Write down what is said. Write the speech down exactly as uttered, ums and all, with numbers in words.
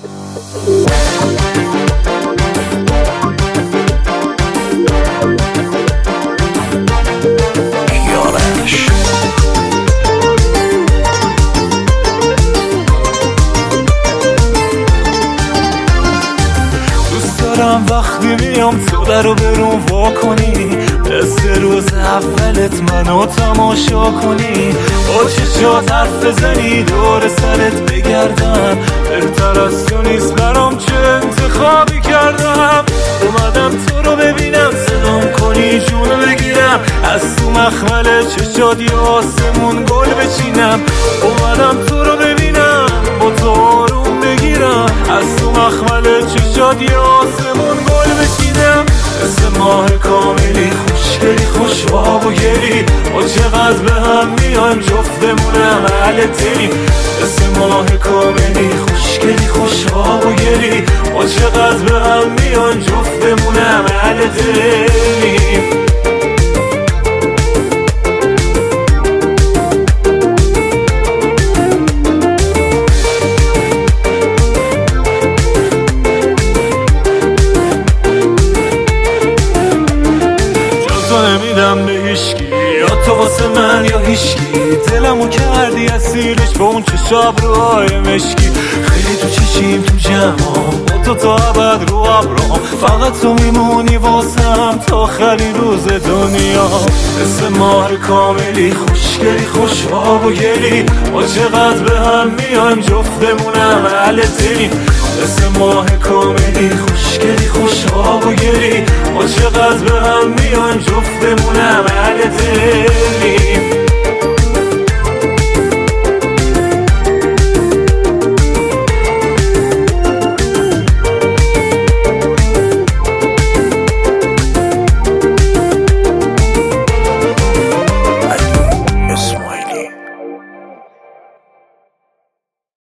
وقتی میام تو درو برون وا کنی، قصه روز اولت منو تماشا کنی، با چشات حرف بزنی دور سرت بگردم، بهتر از تو نیست برام چه انتخابی کردم. اومدم تو رو ببینم، صدام کنی جونو بگیرم، از تو مخمل چشات یه آسمون گل بچینم. اومدم تو رو ببینم، با تو آروم بگیرم، از تو مخمل چشات یه آسمون گل بچینم. مثل ماه کاملی خوشگلی خوشواب و گلی، ما چقدر به هم میایم جفتمونم اهل دلیم. مثل ماه کاملی خوشگلی خوشواب و گلی، ما چقدر به هم میایم جفتمونم اهل دلیم. نمیدم به هیشکی، یا تو واسه من یا هیشکی، دلمو کردی اسیرش با اون چشاب روهای مشکی. خیلی تو چشیم تو جمعام، با تو تا ابد رو ابرام، فقط تو میمونی واسم تا آخرین روز دنیا. مثل ماه کاملی خوشگلی خوشواب و گلی، ما چقدر به هم میایم جفتمونم اهل دلیم. مثل ماه کاملی خوشگلی خوشواب و گلی، ما چقدر به هم میایم جفتمونم اهل دلیم.